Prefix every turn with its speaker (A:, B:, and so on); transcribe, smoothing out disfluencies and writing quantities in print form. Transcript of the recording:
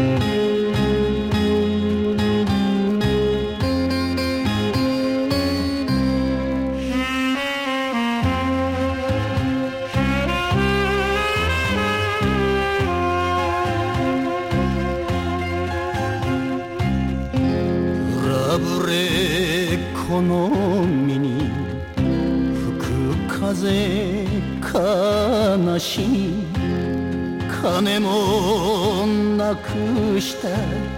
A: ぶれこの身に吹く風悲しい金もなくした